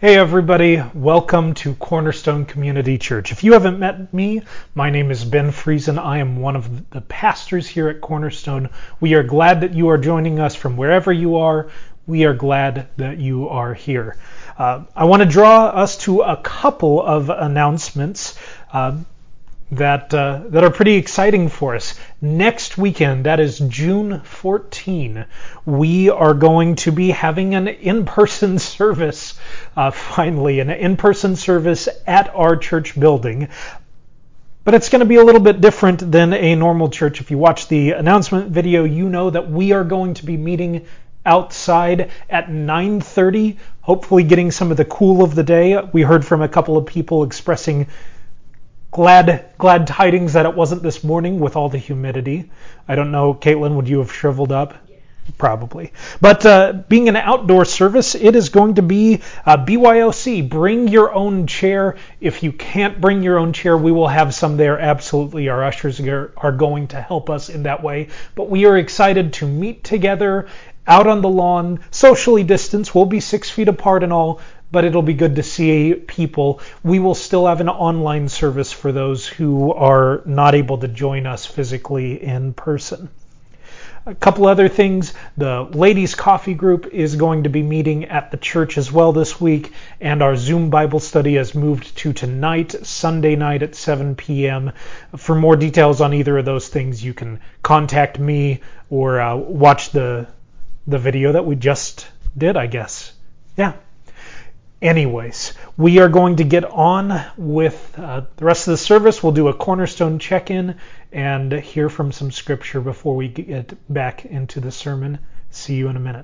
Hey everybody, welcome to Cornerstone Community Church. If you haven't met me, my name is Ben Friesen. I am one of the pastors here at Cornerstone. We are glad that you are joining us from wherever you are. We are glad that you are here. I want to draw us to a couple of announcements that are pretty exciting for us. Next weekend, that is June 14, we are going to be having an in-person service, finally, an in-person service at our church building. But it's going to be a little bit different than a normal church. If you watch the announcement video, you know that we are going to be meeting outside at 9:30, hopefully getting some of the cool of the day. We heard from a couple of people expressing glad tidings that it wasn't this morning with all the humidity. I don't know, Caitlin, would you have shriveled up? Yeah. Probably. But being an outdoor service, it is going to be BYOC. Bring your own chair. If you can't bring your own chair, we will have some there. Absolutely. Our ushers are going to help us in that way. But we are excited to meet together out on the lawn, socially distanced. We'll be 6 feet apart and all, but it'll be good to see people. We will still have an online service for those who are not able to join us physically in person. A couple other things. The ladies' coffee group is going to be meeting at the church as well this week, and our Zoom Bible study has moved to tonight, Sunday night at 7 p.m. For more details on either of those things, you can contact me or watch the video that we just did, I guess. Yeah. Anyways, we are going to get on with the rest of the service. We'll do a Cornerstone check-in and hear from some scripture before we get back into the sermon. See you in a minute.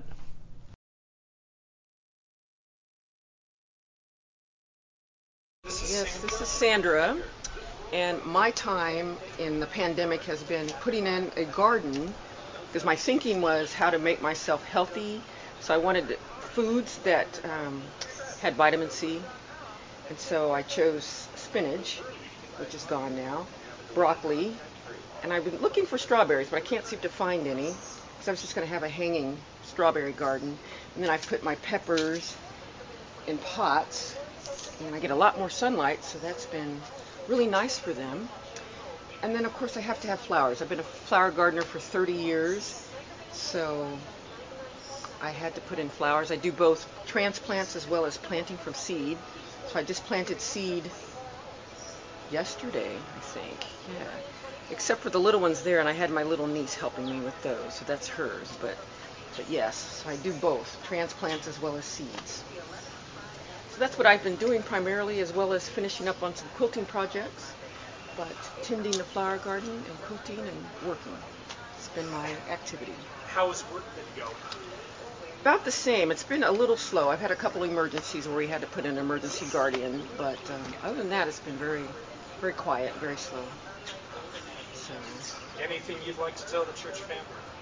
Yes, this is Sandra, and my time in the pandemic has been putting in a garden because my thinking was how to make myself healthy. So I wanted foods that had vitamin C, and so I chose spinach, which is gone now, broccoli, and I've been looking for strawberries, but I can't seem to find any, because I was just going to have a hanging strawberry garden. And then I put my peppers in pots, and I get a lot more sunlight, so that's been really nice for them. And then, of course, I have to have flowers. I've been a flower gardener for 30 years, so I had to put in flowers. I do both transplants as well as planting from seed. So I just planted seed yesterday, I think. Yeah. Except for the little ones there, and I had my little niece helping me with those, so that's hers. But yes, so I do both, transplants as well as seeds. So that's what I've been doing primarily, as well as finishing up on some quilting projects. But tending the flower garden and quilting and working. It's been my activity. How has work been going? About the same. It's been a little slow. I've had a couple emergencies where we had to put in an emergency guardian, but other than that, it's been very, very quiet, very slow. So, anything you'd like to tell the church family?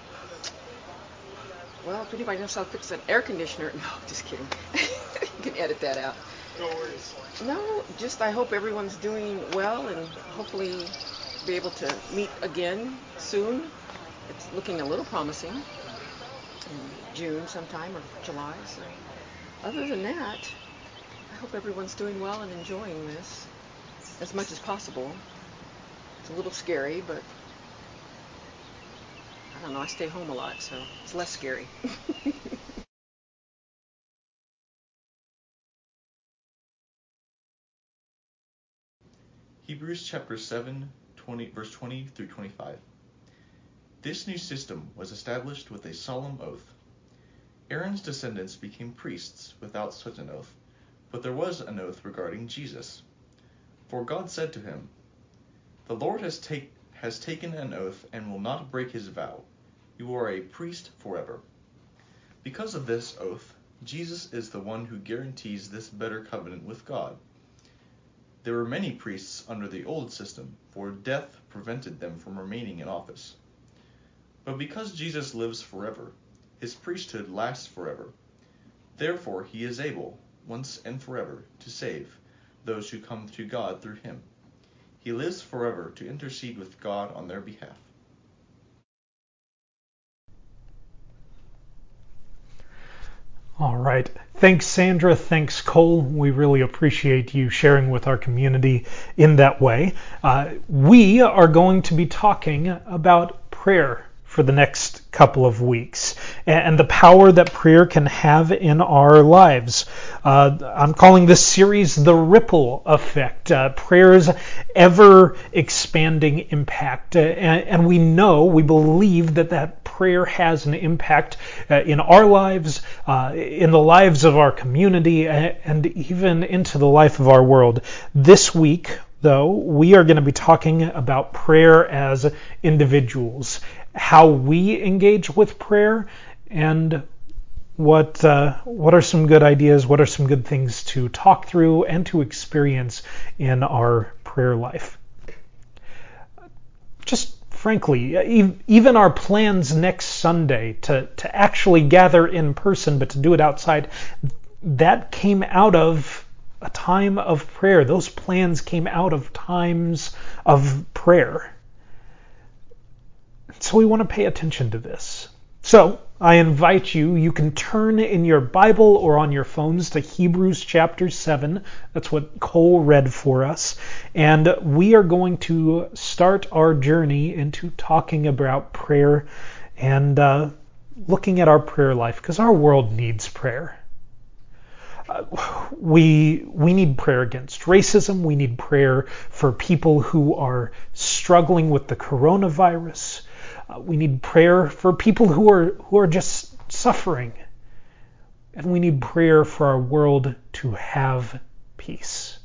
Well, if anybody knows how to fix an air conditioner, no, just kidding. You can edit that out. No worries. No, just I hope everyone's doing well and hopefully be able to meet again soon. It's looking a little promising. In June sometime or July. So other than that, I hope everyone's doing well and enjoying this as much as possible. It's a little scary, but I don't know, I stay home a lot, so it's less scary. Hebrews chapter 7, verse 20 through 25. This new system was established with a solemn oath. Aaron's descendants became priests without such an oath, but there was an oath regarding Jesus. For God said to him, "The Lord has taken an oath and will not break his vow. You are a priest forever." Because of this oath, Jesus is the one who guarantees this better covenant with God. There were many priests under the old system, for death prevented them from remaining in office. But because Jesus lives forever, his priesthood lasts forever. Therefore he is able, once and forever, to save those who come to God through him. He lives forever to intercede with God on their behalf. All right. Thanks, Sandra. Thanks, Cole. We really appreciate you sharing with our community in that way. We are going to be talking about prayer for the next couple of weeks and the power that prayer can have in our lives. I'm calling this series The Ripple Effect, prayer's ever-expanding impact. And we believe that prayer has an impact in our lives, in the lives of our community, and even into the life of our world. This week, though, we are going to be talking about prayer as individuals, how we engage with prayer, and what are some good ideas, what are some good things to talk through and to experience in our prayer life. Just frankly, even our plans next Sunday to actually gather in person, but to do it outside, that came out of a time of prayer. Those plans came out of times of prayer. So we want to pay attention to this. So I invite you can turn in your Bible or on your phones to Hebrews chapter 7. That's what Cole read for us. And we are going to start our journey into talking about prayer and looking at our prayer life, because our world needs prayer. We need prayer against racism. We need prayer for people who are struggling with the coronavirus. We need prayer for people who are just suffering. And we need prayer for our world to have peace.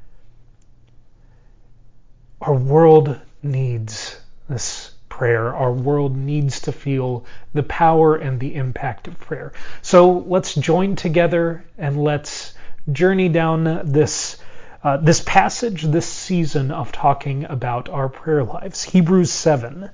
Our world needs this prayer. Our world needs to feel the power and the impact of prayer. So let's join together and let's journey down this passage, this season of talking about our prayer lives. Hebrews 7.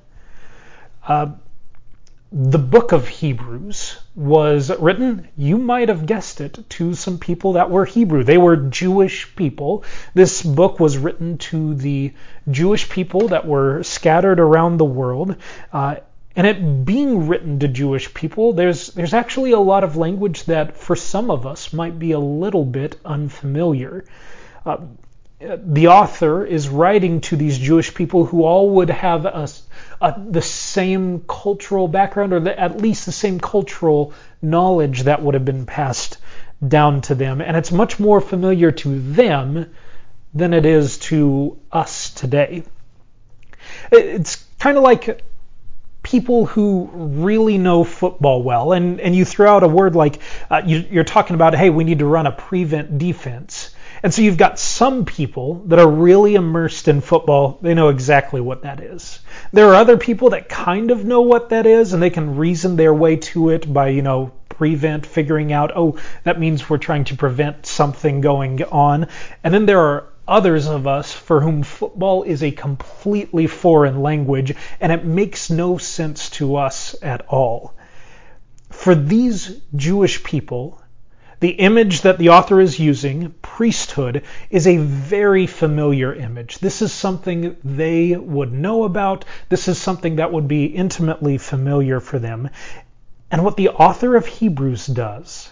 The book of Hebrews was written, you might have guessed it, to some people that were Hebrew. They were Jewish people. This book was written to the Jewish people that were scattered around the world. And it being written to Jewish people, there's actually a lot of language that for some of us might be a little bit unfamiliar. The author is writing to these Jewish people who all would have the same cultural background, or at least the same cultural knowledge that would have been passed down to them. And it's much more familiar to them than it is to us today. It's kind of like people who really know football well, and you throw out a word like, you're talking about, hey, we need to run a prevent defense. And so you've got some people that are really immersed in football. They know exactly what that is. There are other people that kind of know what that is, and they can reason their way to it by, prevent, figuring out, oh, that means we're trying to prevent something going on. And then there are others of us for whom football is a completely foreign language, and it makes no sense to us at all. For these Jewish people, the image that the author is using, priesthood, is a very familiar image. This is something they would know about. This is something that would be intimately familiar for them. And what the author of Hebrews does,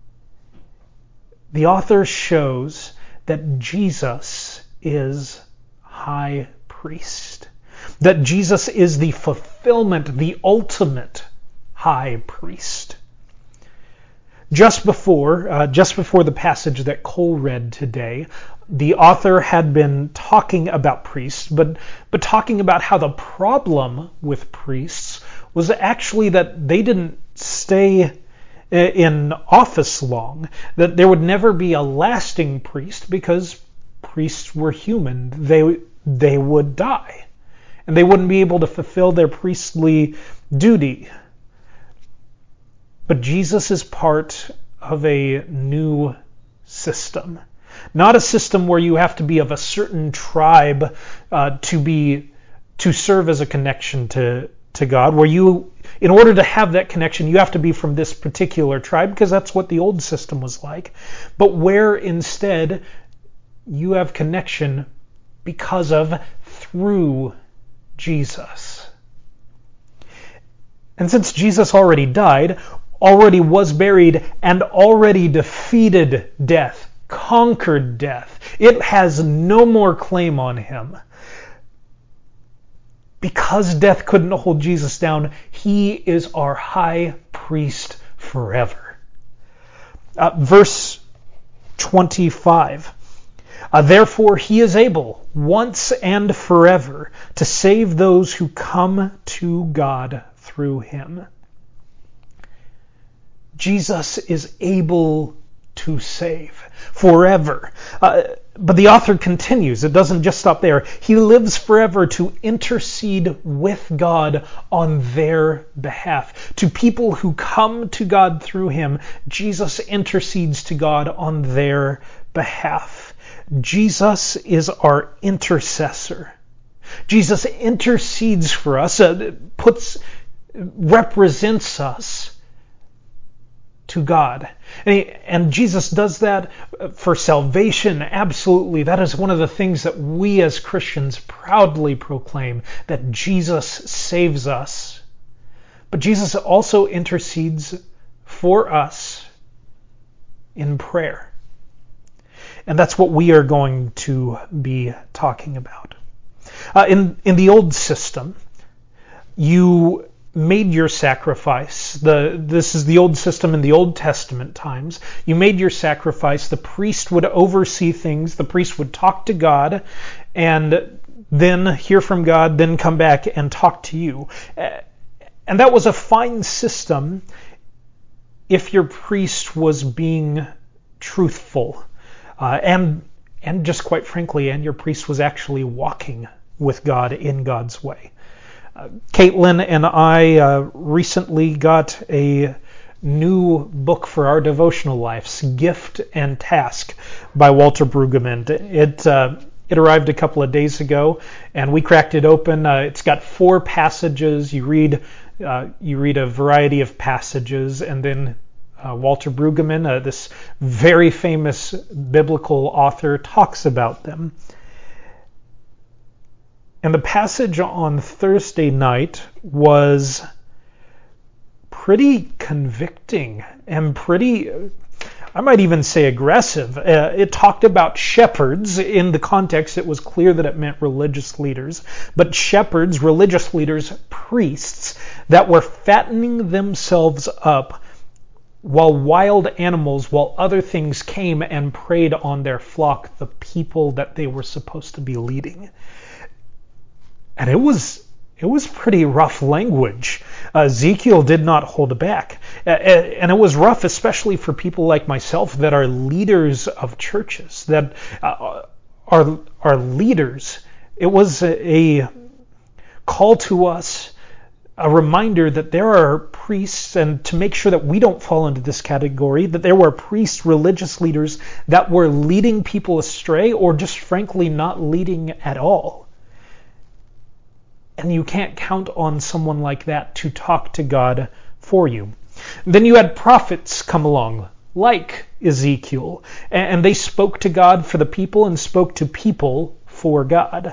the author shows that Jesus is high priest. That Jesus is the fulfillment, the ultimate high priest. Just before the passage that Cole read today, the author had been talking about priests, but talking about how the problem with priests was actually that they didn't stay in office long, that there would never be a lasting priest because priests were human. They would die, and they wouldn't be able to fulfill their priestly duty. But Jesus is part of a new system. Not a system where you have to be of a certain tribe to serve as a connection to God, where you, in order to have that connection, you have to be from this particular tribe, because that's what the old system was like. But where instead you have connection through Jesus. And since Jesus already died, already was buried and already defeated death, conquered death. It has no more claim on him. Because death couldn't hold Jesus down, he is our high priest forever. Verse 25. Therefore he is able once and forever to save those who come to God through him. Jesus is able to save forever. But the author continues. It doesn't just stop there. He lives forever to intercede with God on their behalf. To people who come to God through him, Jesus intercedes to God on their behalf. Jesus is our intercessor. Jesus intercedes for us, represents us to God. And Jesus does that for salvation, absolutely. That is one of the things that we as Christians proudly proclaim, that Jesus saves us. But Jesus also intercedes for us in prayer. And that's what we are going to be talking about. In the old system, you made your sacrifice. This is the old system in the Old Testament times. You made your sacrifice. The priest would oversee things. The priest would talk to God and then hear from God, then come back and talk to you. And that was a fine system if your priest was being truthful. And just quite frankly, and your priest was actually walking with God in God's way. Caitlin and I recently got a new book for our devotional lives, Gift and Task by Walter Brueggemann. It arrived a couple of days ago, and we cracked it open. It's got 4 passages. You read a variety of passages, and then Walter Brueggemann, this very famous biblical author, talks about them. And the passage on Thursday night was pretty convicting and pretty, I might even say, aggressive. It talked about shepherds. In the context, it was clear that it meant religious leaders. But shepherds, religious leaders, priests, that were fattening themselves up while wild animals, while other things came and preyed on their flock, the people that they were supposed to be leading. And it was pretty rough language. Ezekiel did not hold back. And it was rough, especially for people like myself that are leaders of churches, that are leaders. It was a call to us, a reminder that there are priests, and to make sure that we don't fall into this category, that there were priests, religious leaders that were leading people astray, or just frankly not leading at all. And you can't count on someone like that to talk to God for you. Then you had prophets come along, like Ezekiel, and they spoke to God for the people and spoke to people for God.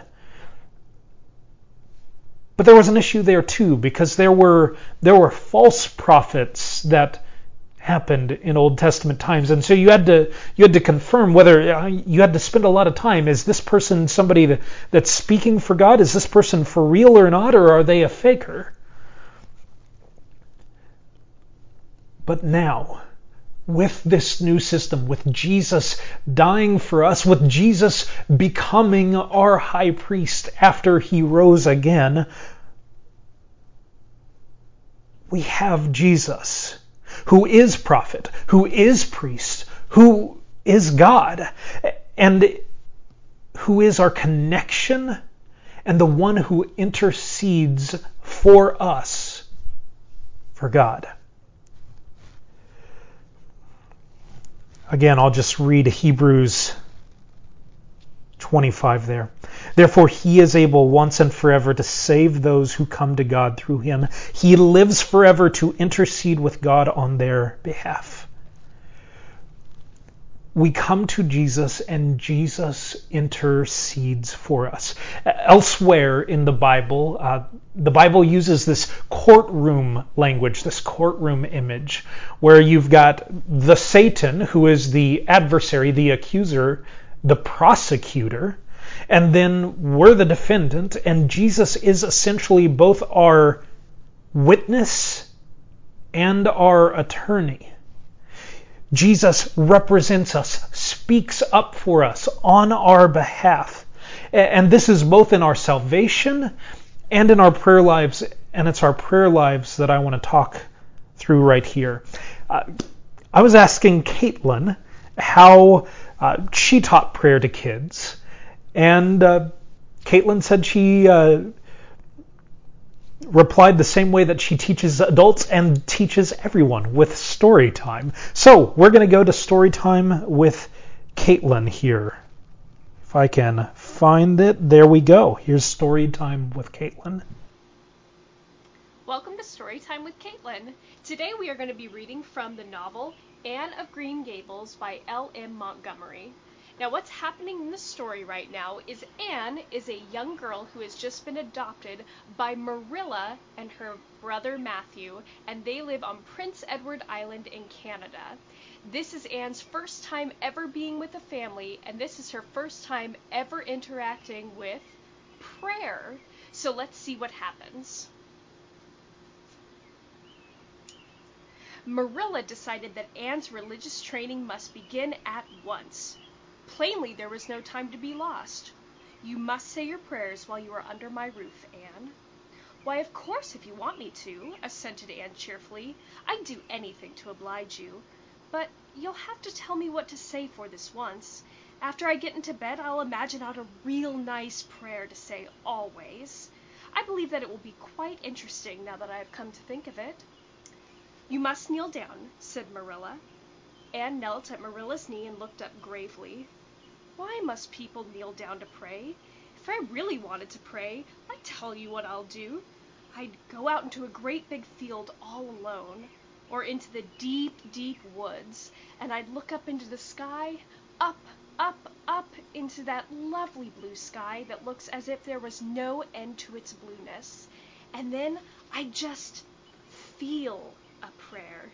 But there was an issue there too, because there were false prophets that happened in Old Testament times, and so you had to confirm whether you had to spend a lot of time. Is this person somebody that's speaking for God? Is this person for real or not, or are they a faker? But now, with this new system, with Jesus dying for us, with Jesus becoming our high priest after he rose again, we have Jesus, who is prophet, who is priest, who is God, and who is our connection, and the one who intercedes for us for God. Again, I'll just read Hebrews 25 there. Therefore, he is able once and forever to save those who come to God through him. He lives forever to intercede with God on their behalf. we come to Jesus and Jesus intercedes for us. Elsewhere in the Bible uses this courtroom language, this courtroom image, where you've got the Satan, who is the adversary, the accuser, the prosecutor, and then we're the defendant, and Jesus is essentially both our witness and our attorney. Jesus represents us, speaks up for us on our behalf. And this is both in our salvation and in our prayer lives, and it's our prayer lives that I want to talk through right here. I was asking Caitlin how she taught prayer to kids, and Caitlin said she replied the same way that she teaches adults and teaches everyone, with story time. So we're going to go to story time with Caitlin here. If I can find it, there we go. Here's story time with Caitlin. Welcome to Storytime with Caitlin. Today we are going to be reading from the novel Anne of Green Gables by L.M. Montgomery. Now what's happening in the story right now is Anne is a young girl who has just been adopted by Marilla and her brother Matthew, and they live on Prince Edward Island in Canada. This is Anne's first time ever being with a family, and this is her first time ever interacting with prayer. So let's see what happens. Marilla decided that Anne's religious training must begin at once. Plainly, there was no time to be lost. You must say your prayers while you are under my roof, Anne. Why, of course, if you want me to, assented Anne cheerfully. I'd do anything to oblige you. But you'll have to tell me what to say for this once. After I get into bed, I'll imagine out a real nice prayer to say always. I believe that it will be quite interesting now that I have come to think of it. You must kneel down, said Marilla. Anne knelt at Marilla's knee and looked up gravely. Why must people kneel down to pray? If I really wanted to pray, I'd tell you what I'll do. I'd go out into a great big field all alone, or into the deep, deep woods, and I'd look up into the sky, up, up, up into that lovely blue sky that looks as if there was no end to its blueness. And then I'd just feel a prayer.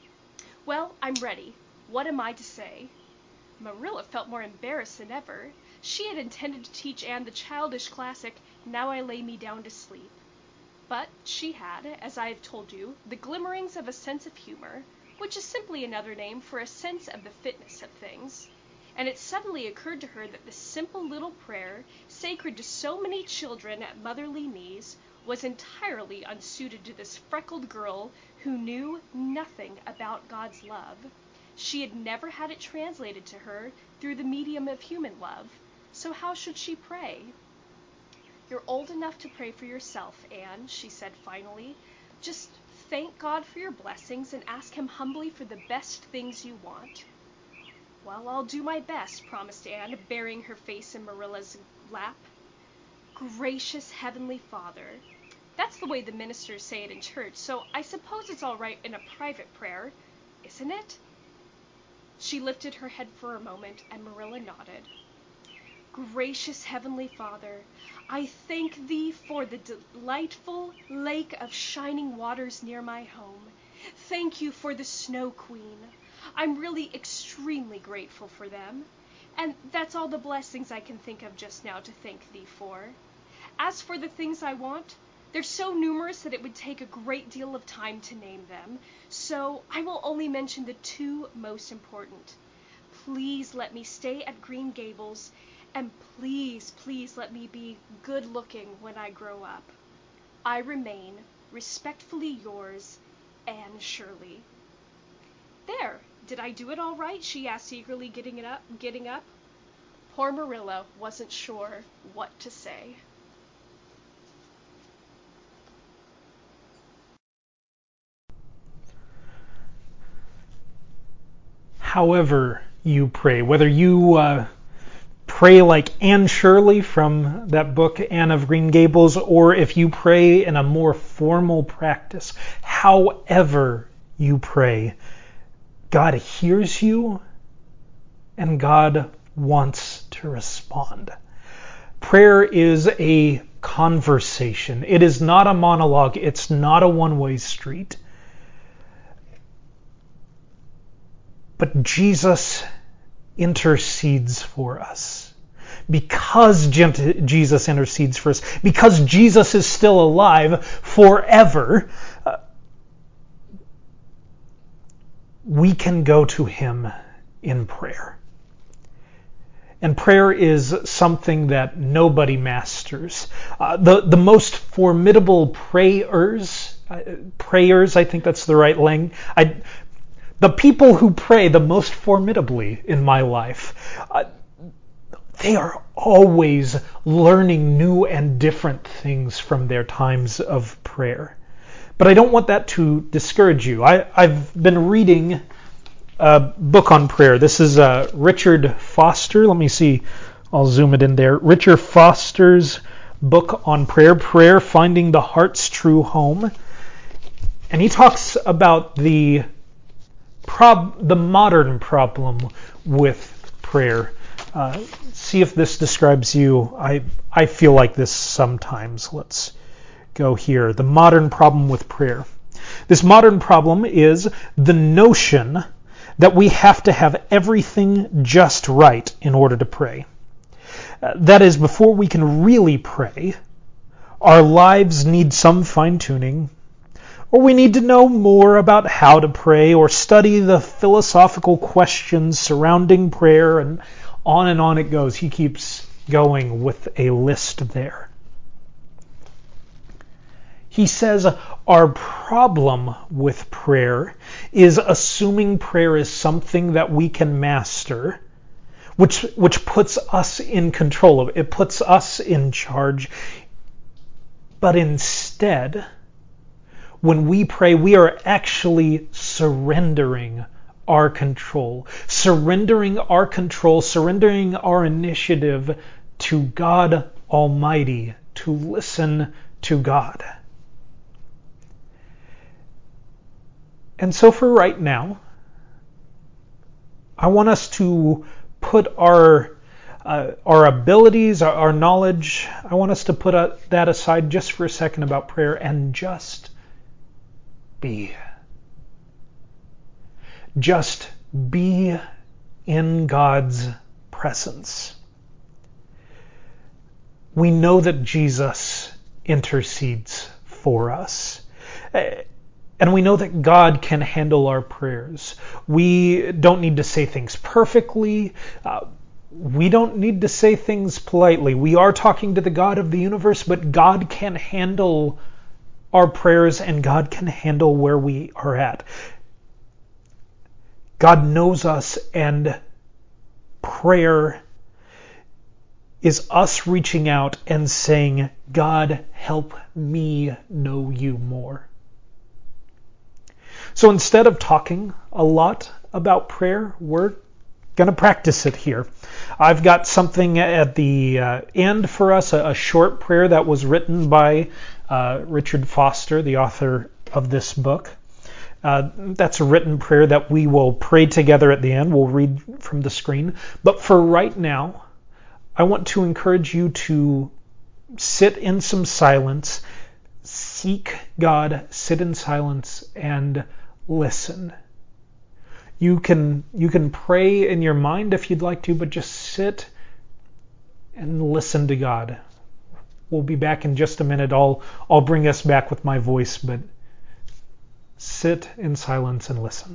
Well, I'm ready. What am I to say? Marilla felt more embarrassed than ever. She had intended to teach Anne the childish classic, Now I Lay Me Down to Sleep. But she had, as I have told you, the glimmerings of a sense of humor, which is simply another name for a sense of the fitness of things. And it suddenly occurred to her that this simple little prayer, sacred to so many children at motherly knees, was entirely unsuited to this freckled girl who knew nothing about God's love. She had never had it translated to her through the medium of human love, so how should she pray? You're old enough to pray for yourself, Anne, she said finally. Just thank God for your blessings and ask him humbly for the best things you want. Well, I'll do my best, promised Anne, burying her face in Marilla's lap. Gracious Heavenly Father. That's the way the ministers say it in church, so I suppose it's all right in a private prayer, isn't it? She lifted her head for a moment, and Marilla nodded. Gracious Heavenly Father, I thank thee for the delightful lake of shining waters near my home. Thank you for the Snow Queen. I'm really extremely grateful for them. And that's all the blessings I can think of just now to thank thee for. As for the things I want, they're so numerous that it would take a great deal of time to name them, so I will only mention the two most important. Please let me stay at Green Gables, and please, please let me be good-looking when I grow up. I remain, respectfully yours, Anne Shirley. There, did I do it all right? She asked eagerly, getting up. Poor Marilla wasn't sure what to say. However you pray, whether you pray like Anne Shirley from that book, Anne of Green Gables, or if you pray in a more formal practice, however you pray, God hears you and God wants to respond. Prayer is a conversation. It is not a monologue. It's not a one-way street. But Jesus intercedes for us. Because Jesus intercedes for us, because Jesus is still alive forever, we can go to him in prayer. And prayer is something that nobody masters. The most formidable prayers, I think that's the right language. The people who pray the most formidably in my life, they are always learning new and different things from their times of prayer. But I don't want that to discourage you. I've been reading a book on prayer. This is Richard Foster. Let me see. I'll zoom it in there. Richard Foster's book on prayer, Prayer, Finding the Heart's True Home. And he talks about the modern problem with prayer. See if this describes you. I feel like this sometimes. Let's go here. The modern problem with prayer. This modern problem is the notion that we have to have everything just right in order to pray. That is, before we can really pray, our lives need some fine-tuning, or we need to know more about how to pray, or study the philosophical questions surrounding prayer, and on it goes. He keeps going with a list there. He says our problem with prayer is assuming prayer is something that we can master, which puts us in control of it. It puts us in charge. But instead, when we pray, we are actually surrendering our control, surrendering our initiative to God Almighty, to listen to God. And so for right now, I want us to put our abilities, our knowledge, I want us to put that aside just for a second about prayer and just be. Just be in God's presence. We know that Jesus intercedes for us. And we know that God can handle our prayers. We don't need to say things perfectly. We don't need to say things politely. We are talking to the God of the universe, but God can handle our prayers and God can handle where we are at. God knows us, and prayer is us reaching out and saying, God, help me know you more. So instead of talking a lot about prayer, we're going to practice it here. I've got something at the end for us, a short prayer that was written by Richard Foster, the author of this book. That's a written prayer that we will pray together at the end. We'll read from the screen. But for right now, I want to encourage you to sit in some silence, seek God, sit in silence, and listen. You can pray in your mind if you'd like to, but just sit and listen to God. We'll be back in just a minute. I'll bring us back with my voice, but sit in silence and listen.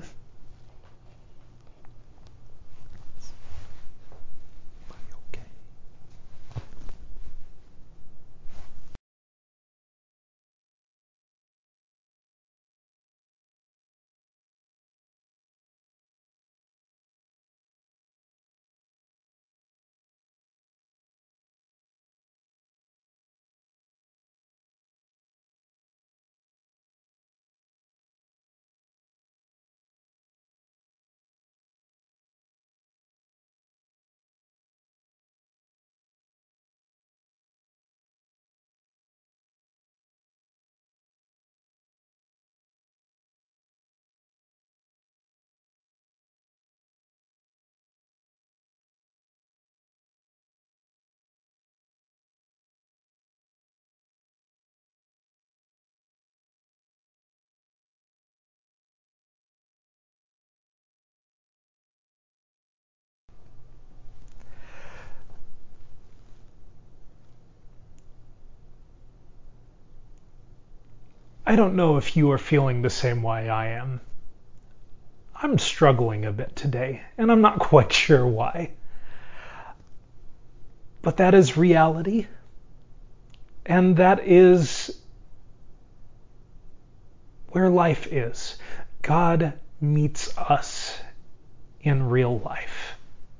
I don't know if you are feeling the same way I am. I'm struggling a bit today, and I'm not quite sure why. But that is reality, and that is where life is. God meets us in real life.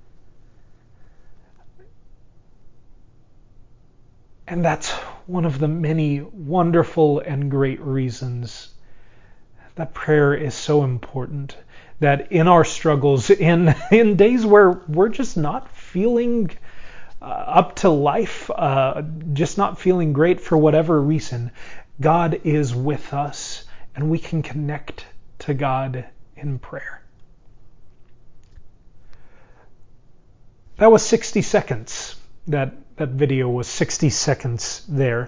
And that's one of the many wonderful and great reasons that prayer is so important. That in our struggles, in days where we're just not feeling up to life, just not feeling great for whatever reason, God is with us and we can connect to God in prayer. That was 60 seconds. That video was 60 seconds there.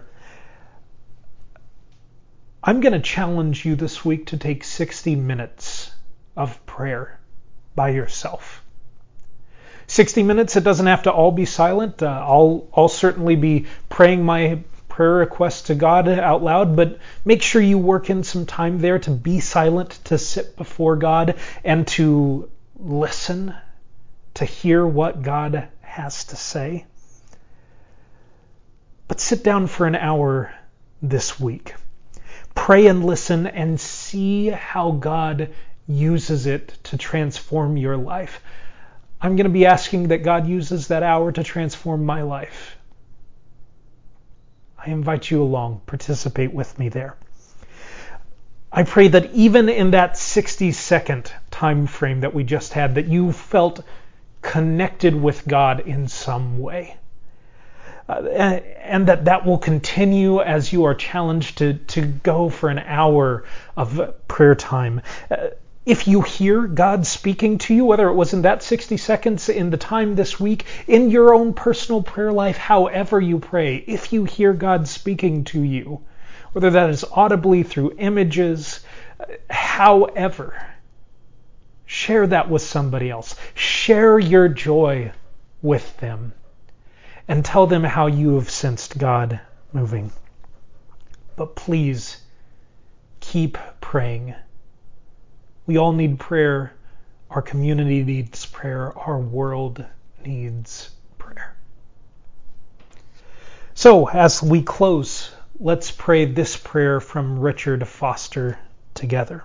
I'm going to challenge you this week to take 60 minutes of prayer by yourself. 60 minutes, it doesn't have to all be silent. I'll certainly be praying my prayer requests to God out loud, but make sure you work in some time there to be silent, to sit before God, and to listen, to hear what God has to say. But sit down for an hour this week. Pray and listen and see how God uses it to transform your life. I'm going to be asking that God uses that hour to transform my life. I invite you along. Participate with me there. I pray that even in that 60-second time frame that we just had, that you felt connected with God in some way. And that will continue as you are challenged to go for an hour of prayer time. If you hear God speaking to you, whether it was in that 60 seconds, in the time this week, in your own personal prayer life, however you pray, if you hear God speaking to you, whether that is audibly through images, however, share that with somebody else. Share your joy with them and tell them how you have sensed God moving. But please keep praying. We all need prayer. Our community needs prayer. Our world needs prayer. So, as we close, let's pray this prayer from Richard Foster together.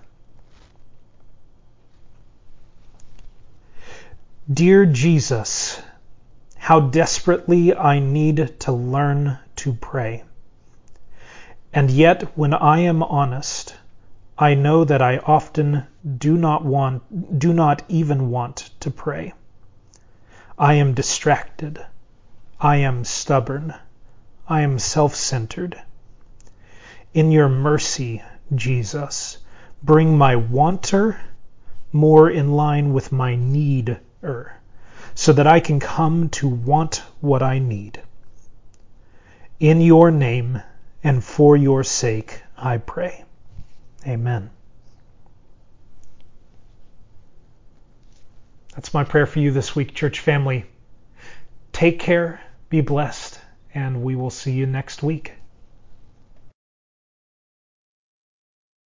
Dear Jesus, how desperately I need to learn to pray. And yet, when I am honest, I know that I often do not even want to pray. I am distracted. I am stubborn. I am self-centered. In your mercy, Jesus, bring my wanter more in line with my need-er, so that I can come to want what I need. In your name and for your sake, I pray. Amen. That's my prayer for you this week, church family. Take care, be blessed, and we will see you next week.